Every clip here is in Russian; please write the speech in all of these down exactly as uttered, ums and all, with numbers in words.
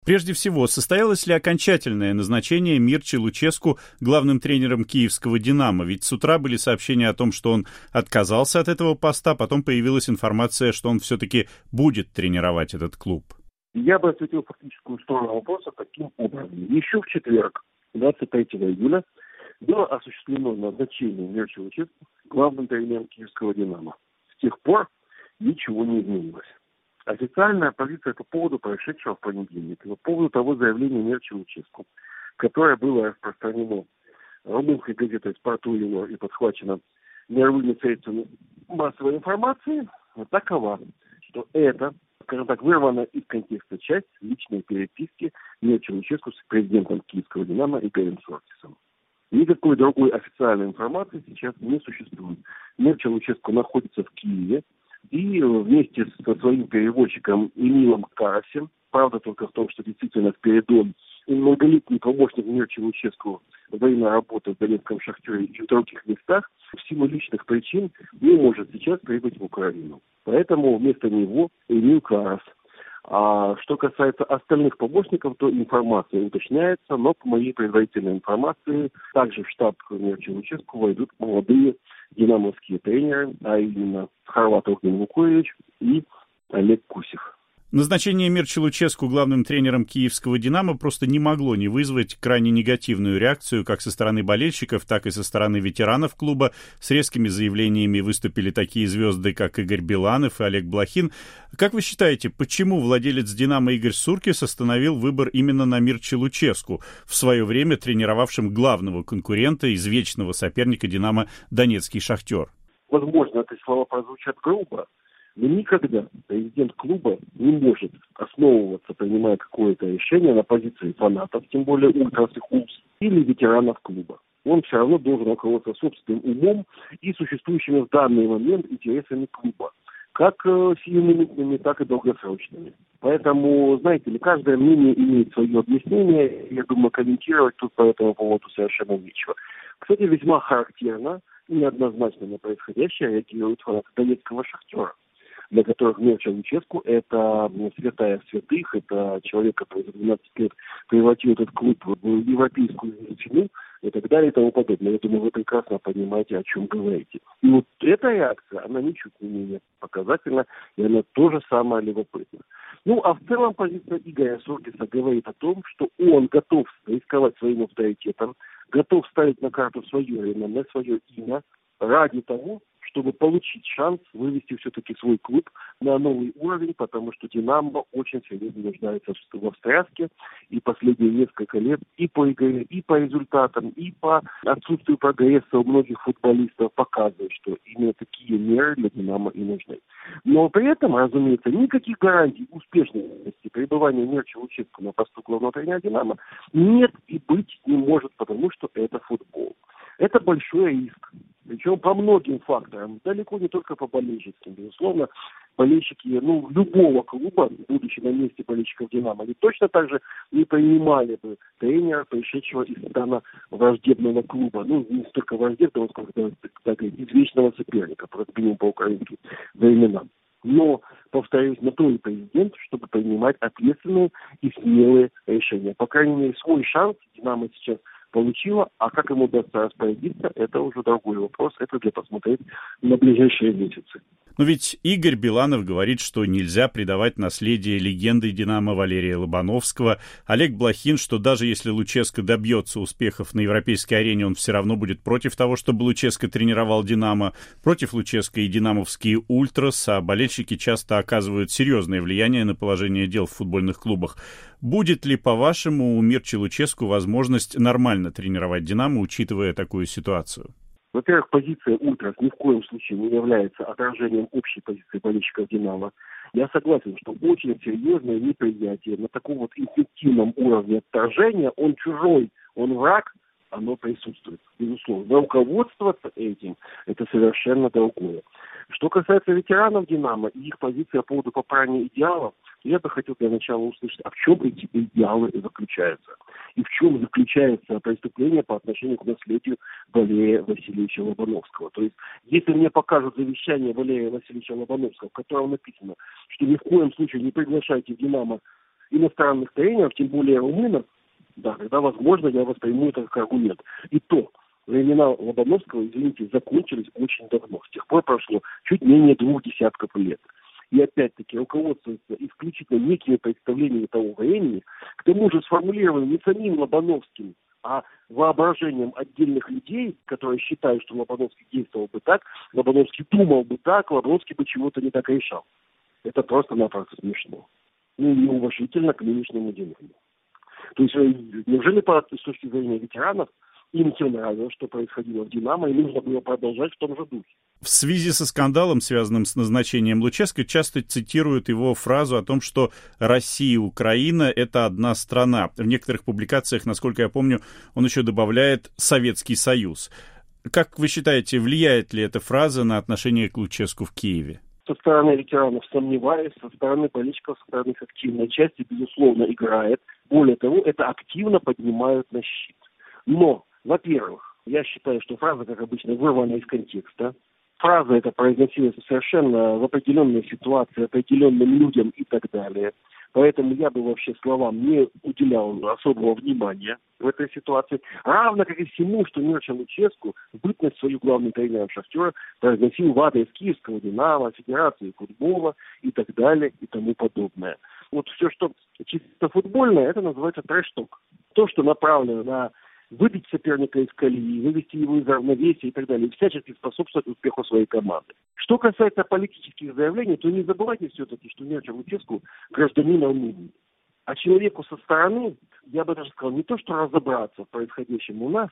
Прежде всего, состоялось ли окончательное назначение Мирча Луческу главным тренером киевского «Динамо»? Ведь с утра были сообщения о том, что он отказался от этого поста, потом появилась информация, что он все-таки будет тренировать этот клуб. Я бы ответил фактическую сторону вопроса таким образом. Еще в четверг, двадцать третьего июля, было осуществлено назначение Мирча Луческу главным тренером киевского «Динамо». С тех пор ничего не изменилось. Официальная позиция по поводу происшедшего в понедельник, по поводу того заявления Мирча Луческу, которое было распространено румынской газетой «Спорту-Юло» и подхвачено мировыми средствами массовой информации, такова, что это, скажем так, вырвана из контекста часть личной переписки Мирча Луческу с президентом киевского «Динамо» Игорем Соркисом. Никакой другой официальной информации сейчас не существует. Мирча Луческу находится в Киеве, и вместе со своим переводчиком Эмилом Карасем, правда только в том, что действительно Спиридон и многолетний помощник Мирча Луческу во время работы в Донецком «Шахтере» и в других местах, в силу личных причин не может сейчас прибыть в Украину. Поэтому вместо него Эмил Карас. А что касается остальных помощников, то информация уточняется, но по моей предварительной информации, также в штаб Мирча Луческу войдут молодые динамовские тренеры, а именно Хорват Огнен Вукоевич и Олег Кусев. Назначение Мирча Луческу главным тренером киевского «Динамо» просто не могло не вызвать крайне негативную реакцию как со стороны болельщиков, так и со стороны ветеранов клуба. С резкими заявлениями выступили такие звезды, как Игорь Биланов и Олег Блохин. Как вы считаете, почему владелец «Динамо» Игорь Суркис остановил выбор именно на Мирча Луческу, в свое время тренировавшим главного конкурента, извечного соперника «Динамо» Донецкий «Шахтер»? Возможно, эти слова прозвучат грубо, но никогда президент клуба не может основываться, принимая какое-то решение на позиции фанатов, тем более ультрас и хулс, или ветеранов клуба. Он все равно должен руководствоваться собственным умом и существующими в данный момент интересами клуба, как э, сиюминутными, так и долгосрочными. Поэтому, знаете ли, каждое мнение имеет свое объяснение. Я думаю, комментировать тут по этому поводу совершенно нечего. Кстати, весьма характерно и неоднозначно на происходящее реагируют фанаты Донецкого «Шахтера», для которых Мирча Луческу – это святая святых, это человек, который за двенадцать лет превратил этот клуб в европейскую величину и так далее и тому подобное. Я думаю, вы прекрасно понимаете, о чем говорите. И вот эта реакция, она ничуть не менее показательна, и она тоже самая любопытна. Ну, а в целом позиция Игоря Соркиса говорит о том, что он готов рисковать своим авторитетом, готов ставить на карту свое реноме, свое имя ради того, чтобы получить шанс вывести все-таки свой клуб на новый уровень, потому что «Динамо» очень серьезно нуждается во встряске, и последние несколько лет и по игре, и по результатам, и по отсутствию прогресса у многих футболистов показывают, что именно такие меры для «Динамо» и нужны. Но при этом, разумеется, никаких гарантий успешности пребывания Мирча Луческу на посту главного тренера «Динамо» нет и быть не может, потому что это футбол. Это большой риск. Причем по многим факторам, далеко не только по болельщицким. Безусловно, болельщики ну, любого клуба, будучи на месте болельщиков «Динамо», они точно так же не принимали бы тренера, пришедшего из стана враждебного клуба. Ну, не столько враждебного, сколько, так сказать, извечного соперника, просто минимум по украинским временам. Но, повторюсь, на то и президент, чтобы принимать ответственные и смелые решения. По крайней мере, свой шанс «Динамо» сейчас получила, а как ему удастся распорядиться, это уже другой вопрос, это для посмотреть на ближайшие месяцы. Но ведь Игорь Биланов говорит, что нельзя предавать наследие легенды «Динамо» Валерия Лобановского. Олег Блохин, что даже если Луческо добьется успехов на европейской арене, он все равно будет против того, чтобы Луческо тренировал «Динамо». Против Луческо и динамовские ультрас, а болельщики часто оказывают серьезное влияние на положение дел в футбольных клубах. Будет ли, по-вашему, у Мирча Луческу возможность нормально тренировать «Динамо», учитывая такую ситуацию? Во-первых, позиция ультрас ни в коем случае не является отражением общей позиции болельщиков «Динамо». Я согласен, что очень серьезное неприятие на таком вот инстинктивном уровне отторжения, он чужой, он враг, оно присутствует, безусловно. Но руководствоваться этим – это совершенно другое. Что касается ветеранов «Динамо» и их позиции по поводу попрания идеалов, я бы хотел для начала услышать, а в чем эти идеалы заключаются? И в чем заключается преступление по отношению к наследию Валерия Васильевича Лобановского? То есть, если мне покажут завещание Валерия Васильевича Лобановского, в котором написано, что ни в коем случае не приглашайте в «Динамо» иностранных тренеров, тем более румынов, да, тогда, возможно, я восприму это как аргумент. И то, времена Лобановского, извините, закончились очень давно. С тех пор прошло чуть менее двух десятков лет. И опять-таки руководствуется исключительно некими представлениями того времени, к тому же сформулированы не самим Лобановским, а воображением отдельных людей, которые считают, что Лобановский действовал бы так, Лобановский думал бы так, Лобановский бы чего-то не так решал. Это просто-напросто смешно. Ну, неуважительно к нынешнему динамику. То есть, неужели с точки зрения ветеранов им все нравилось, что происходило в «Динамо», и нужно было продолжать в том же духе? В связи со скандалом, связанным с назначением Луческо, часто цитируют его фразу о том, что Россия и Украина — это одна страна. В некоторых публикациях, насколько я помню, он еще добавляет «Советский Союз». Как вы считаете, влияет ли эта фраза на отношение к Луческу в Киеве? Со стороны ветеранов сомневаюсь, со стороны политиков, со стороны их активной части, безусловно, играет. Более того, это активно поднимают на щит. Но, во-первых, я считаю, что фраза, как обычно, вырвана из контекста. Фраза эта произносилась совершенно в определенной ситуации, определенным людям и так далее. Поэтому я бы вообще словам не уделял особого внимания в этой ситуации. Равно как и всему, что Мирча Луческу в бытность свою главным тренером «Шахтера» произносил в адрес Киевского «Динамо», Федерации футбола и так далее и тому подобное. Вот все, что чисто футбольное, это называется трэш-ток. То, что направлено на выбить соперника из колеи, вывести его из равновесия и так далее, и всячески способствовать успеху своей команды. Что касается политических заявлений, то не забывайте все-таки, что Мирча Луческу гражданин Румынии. А человеку со стороны, я бы даже сказал, не то, что разобраться в происходящем у нас,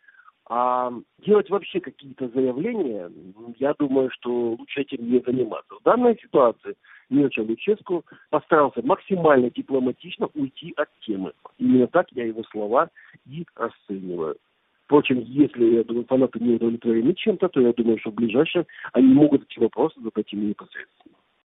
а делать вообще какие-то заявления, я думаю, что лучше этим не заниматься. В данной ситуации Мирча Луческу постарался максимально дипломатично уйти от темы. Именно так я его слова и расцениваю. Впрочем, если, я думаю, фанаты не удовлетворены чем-то, то я думаю, что в ближайшем они могут эти вопросы задать ему непосредственно.